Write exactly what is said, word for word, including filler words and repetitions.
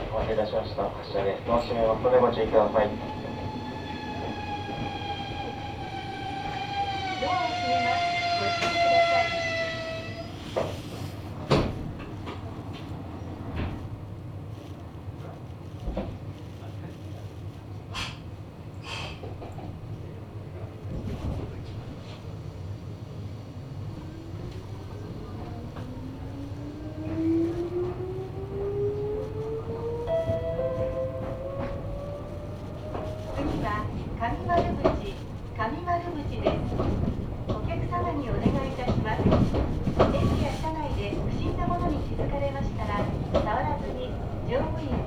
お待たせいたしました。発車です。ドア閉めますのでご注意ください。 ドアを閉めます。ご注意ください。次は上丸口、上丸口です。お客様にお願いいたします。駅や車内で不審なものに気づかれましたら、触らずに乗務員